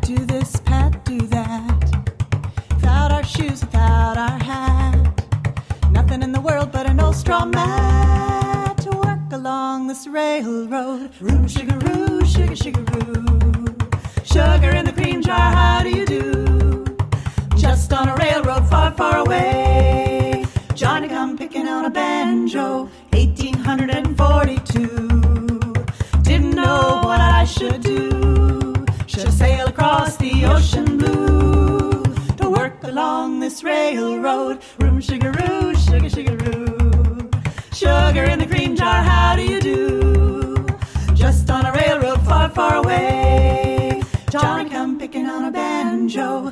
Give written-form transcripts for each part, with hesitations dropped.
do this, Pat, do that. Without our shoes, without our hat. Nothing in the world but an old straw mat to work along this railroad. Room, sugar-roo, sugar-sugar-roo. Sugar in the cream jar, how do you do? Just on a railroad far, far away. Johnny come picking on a banjo, 1842. Didn't know what I should do. Should sail across the ocean blue to work along this railroad. Room, sugar-roo, sugar-sugar-roo. Sugar in the cream jar, how do you do? Just on a railroad far, far away. Johnny come picking on a banjo,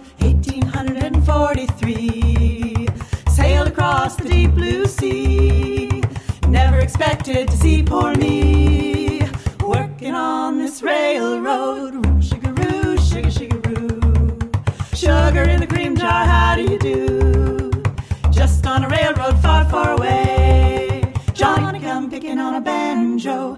1843. Sailed across the deep blue sea. Never expected to see poor me working on this railroad. Room, sugar-roo, sugar-sugar-roo. Sugar in the cream jar, how do you do? Just on a railroad far, far away. Johnny come picking on a banjo,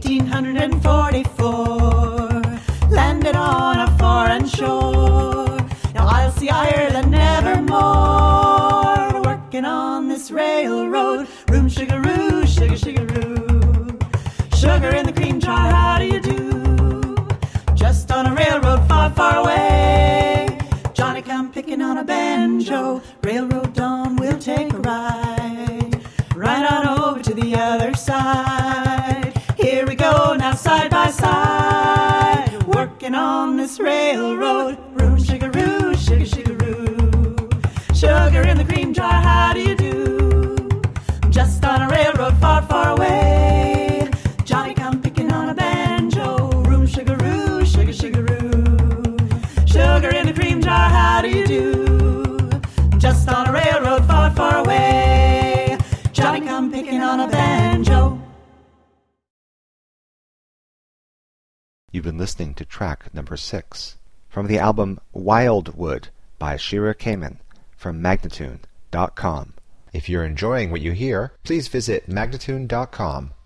1844. Landed on a foreign shore. Now I'll see Ireland nevermore. Working on this railroad. Room, sugar-roo, sugar-sugar-roo. Sugar in the cream jar, how do you do? Just on a railroad far, far away. Johnny come picking on a banjo. Railroad dawn, we'll take a ride. Right on over to the other side. Here we go now, side by side. Working on this railroad. Room, sugar-roo, sugar-sugar-roo. Sugar in the cream jar, how do you do? Just on a railroad far, far away. Johnny come picking on a banjo. Room, sugar-roo, sugar-sugar-roo. Sugar in the cream jar, how do you do? Just on a railroad far, far away. Johnny come picking on a banjo. You've been listening to track number 6 from the album Wildwood by Shira Kamen from Magnatune.com. If you're enjoying what you hear, please visit Magnatune.com